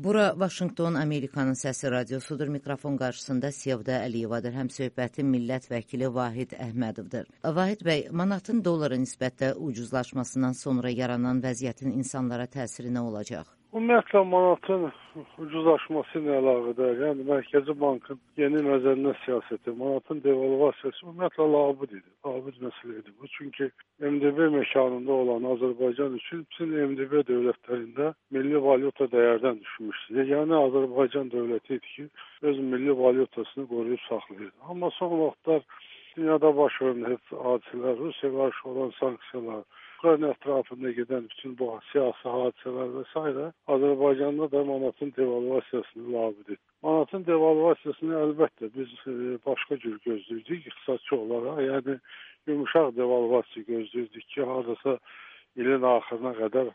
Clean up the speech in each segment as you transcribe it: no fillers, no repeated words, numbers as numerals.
Bura Vaşinqton Amerikanın Səsi radiosudur. Mikrofon qarşısında Sevda Əliyevadır. Həm söhbəti millət vəkili Vahid Əhmədovdur. Vahid bəy, manatın dollara nisbətdə ucuzlaşmasından sonra yaranan vəziyyətin insanlara təsiri nə olacaq? Ümumiyyətlə, manatın ucuzlaşması ilə əlaqədar, yəni Mərkəzi Bankın yeni məzənnə siyasəti, manatın devalvasiyası ümumiyyətlə labid idi. Labid məsələ idi bu. Çünki MDB məkanında olan Azərbaycan üçün bütün MDB dövlətlərində milli valyuta dəyərdən düşmüşdü. Yəni Azərbaycan dövləti idi ki, öz milli valyutasını qoruyub saxlayırdı. Amma son vaxtlar dünyada baş verən hadisələr, Rusiya qarşı olan sanksiyalar, Ukrayna ətrafında gedən bütün bu siyasi hadisələr və s. Azərbaycanda da manatın devalvasiyasını labid etdi. Manatın devalvasiyasını əlbəttə biz başqa cür gözləyirdik iqtisadçı olaraq. Yəni yumuşaq devalvasiya gözləyirdik ki, hardasa ilin axırına qədər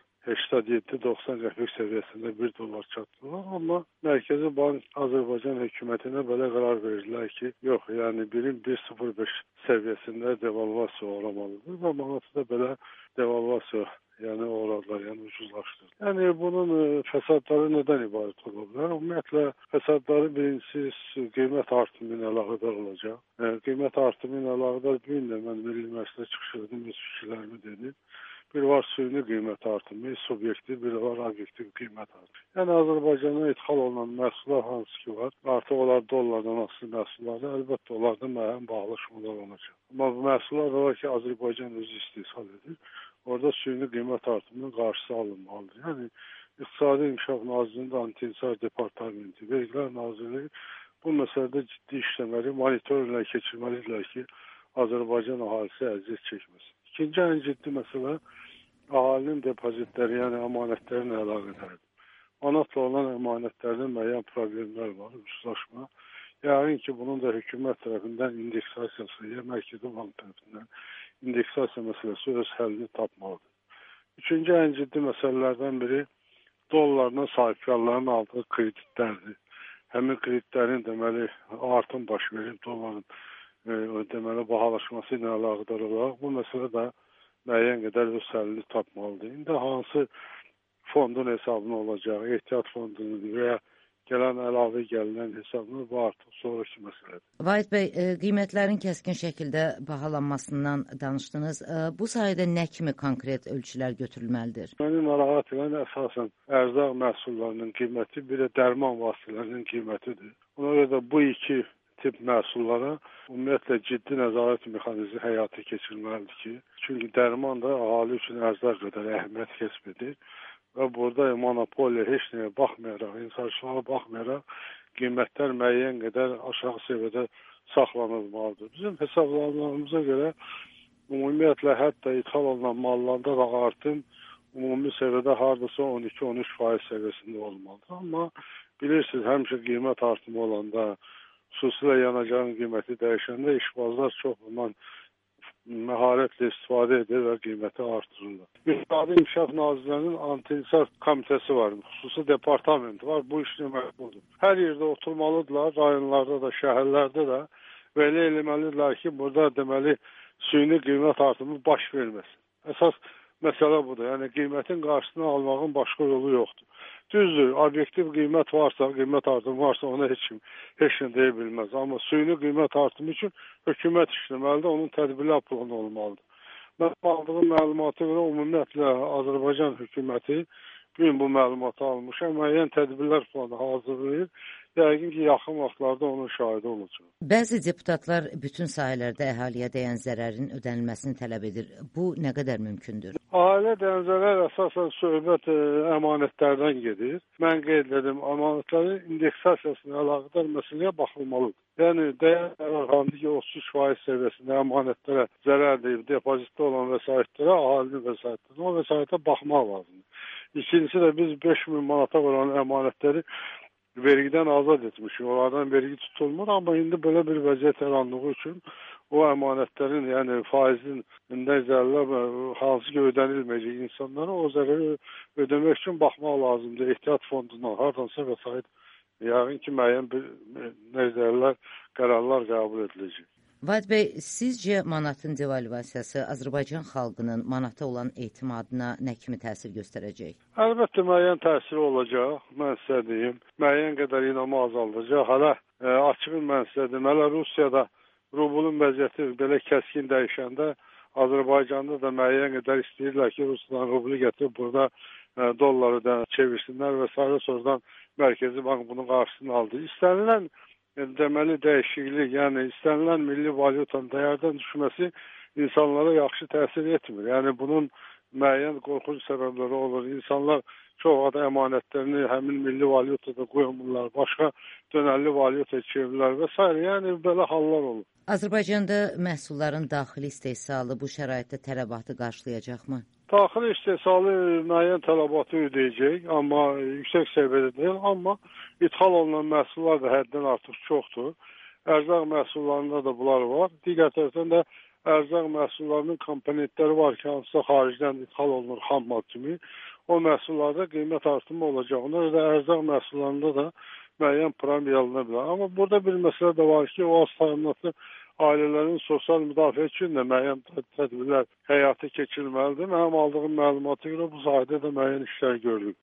87-90 qəpik səviyyəsində 1 dollar çatdılar. Amma Mərkəzi Bank Azərbaycan hökumətinə belə qərar verdilər ki, yox, yəni 1.05 səviyyəsində devalvasiya uğramalıdır və manatı da belə devalvasiya uğradılar, yəni ucuzlaşdırdı. Yəni bunun fəsadları nədən ibarət ola bilər? Ümumiyyətlə, fəsadları birincisi qiymət artımı ilə əlaqədar olacaq. Qiymət artımı ilə əlaqədar bir gün də mən Milli Məclisdə çıxış etdim, öz fikirlərimi dedim. Bir var süni qiymət artımı, subyektiv, bir var obyektiv qiymət artımı. Yəni Azərbaycana idxal olunan məhsullar hansı ki var, artıq onlar dollardan asılı məhsullardır, əlbəttə onlarda müəyyən bağlaşmalar olacaq. Amma bu məhsullar var ki, Azərbaycan özü istehsal edir. Orada süni qiymət artımının qarşısı alınmalıdır. Yəni İqtisadi İnkişaf Nazirliyinin Anti-İnsar Departamenti, Vergilər Nazirliyi bu məsələdə ciddi işləməli, monitorla keçirməlidirlər ki, Azərbaycan əhalisi əziyyət çəkməsin. İkinci ən ciddi məsələ əhalinin depozitləri, yəni əmanətlərinə əlaqədardır. Manatla olan əmanətlərdə müəyyən problemlər var, ucuzlaşma. Yəqin ki, bunun da hökumət tərəfindən indeksasiyası, ya Mərkəzi Bank tərəfindən indeksasiya məsələsi öz həllini tapmalıdır. Üçüncü ən ciddi məsələlərdən biri dollarla sahibkarların aldığı kreditlərdir. Həmin kreditlərin deməli artım baş verib dolların deməli bahalaşması ilə əlaqədar olaraq bu məsələ də müəyyən qədər öz həllini tapmalıdır. İndi hansı fondun hesabına olacaq, ehtiyat fondunun və ya gələn əlavə gələn hesabına bu artıq sonraki məsələdir. Vahid bəy, qiymətlərin kəskin şəkildə bahalanmasından danışdınız. Bu sayədə nə kimi konkret ölçülər götürülməlidir? Məni narahat edən əsasən ərzaq məhsullarının qiyməti, bir də dərman vasitələrinin qiymətidir. Ona görə də bu iki tip məhsullara ümumiyyətlə ciddi nəzarət mexanizmi həyata keçirilməlidir ki, çünki dərman da əhali üçün ərzaq qədər əhəmiyyət kəsb edir və burada monopoliya heç nəyə baxmayaraq, insaçılığa baxmayaraq qiymətlər müəyyən qədər aşağı səviyyədə saxlanılmalıdır. Bizim hesablamamıza görə ümumiyyətlə hətta ithal olunan mallarda da artım ümumi səviyyədə hardasa 12-13% səviyyəsində olmalıdır. Amma bilirsiniz, həmişə qiymət artımı olanda xüsusilə yanacağın qiyməti dəyişəndə işbazlar çox zaman məharətlə istifadə edir və qiyməti artırırlar. İqtisadi İnkişaf Nazirliyinin Anti-İnsar Komitəsi var, xüsusi departamenti var, bu işlə məşğuldur. Hər yerdə oturmalıdırlar, rayonlarda da, şəhərlərdə də və elə eləməlidirlər ki, burada deməli süni qiymət artımı baş verməsin. Əsas məsələ budur, yəni qiymətin qarşısını almağın başqa yolu yoxdur. Düzdür, obyektiv qiymət varsa, qiymət artımı varsa ona heç nə deyə bilməz. Amma süni qiymət artımı üçün hökumət işləməlidir, onun tədbirlər planı olmalıdır. Mən aldığım məlumata görə ümumiyyətlə Azərbaycan hökuməti gün bu məlumatı almışam, müəyyən tədbirlər planı hazırlayır. Yəqin ki, yaxın vaxtlarda onun şahidi olacaq. Bəzi deputatlar bütün sahələrdə əhaliyə dəyən zərərin ödənilməsini tələb edir. Bu nə qədər mümkündür? Ailə dəyən zərər əsasən söhbət əmanətlərdən gedir. Mən qeyd edim, əmanətlərin indeksasiyasına əlaqədar məsələyə baxılmalıdır. Yəni, dəyər hansı ki, 33% səviyyəsində əmanətlərə zərər deyib, depozitdə olan vəsaitlərə, əhalinin vəsaitlərə, o vəsaitə baxmaq lazımdır. İkincisi də biz 5.000 manata olan əmanətləri vergidən azad etmişik. Onlardan vergi tutulmur, amma indi belə bir vəziyyət yarandığı üçün o əmanətlərin, yəni faizin zərərlər hansı ki ödənilməyəcək insanlara o zərəri ödəmək üçün baxmaq lazımdır. Ehtiyat fondundan hardansa vəsait yəqin ki müəyyən bir nəzərlər, qərarlar qəbul ediləcək. Vahid bəy, sizcə manatın devalvasiyası Azərbaycan xalqının manata olan etimadına nə kimi təsir göstərəcək? Əlbəttə müəyyən təsiri olacaq, mən sizə deyim. Müəyyən qədər inamı azaldacaq. Hələ açığın mən sizə deyim, hələ Rusiyada rublun vəziyyəti belə kəskin dəyişəndə Azərbaycanda da müəyyən qədər istəyirlər ki, Rusiyadan rublu gətirib burada dolları da çevirsinlər və sonradan Mərkəzi Bank bunun qarşısını aldı. İstənilən deməli dəyişiklik, yəni istənilən milli valyutanın dəyərdən düşməsi insanlara yaxşı təsir etmir. Yəni bunun müəyyən qorxunc səbəbləri olur. İnsanlar çox da əmanətlərini həmin milli valyutada qoymurlar, başqa dönərli valyuta çevirirlər və s. Yəni belə hallar olur. Azərbaycanda məhsulların daxili istehsalı bu şəraitdə tələbatı qarşılayacaqmı? Daxili istehsalı müəyyən tələbatı ödəyəcək, amma yüksək səviyyədə deyil, amma ithal olunan məhsullar da həddən artıq çoxdur. Ərzaq məhsullarında da bunlar var. Digər tərəfdən də ərzaq məhsullarının komponentləri var ki, hansısa xaricdən ithal olunur xam mal kimi. O məhsullarda qiymət artımı olacaq. Ona görə də ərzaq məhsullarında da müəyyən problem yalına bilər. Amma burada bir məsələ də var ki, o az təminatlı ailələrin sosial müdafiə üçün də müəyyən tədbirlər həyata keçirilməlidir. Mənim aldığım məlumata görə bu sahədə də müəyyən işlər görülür.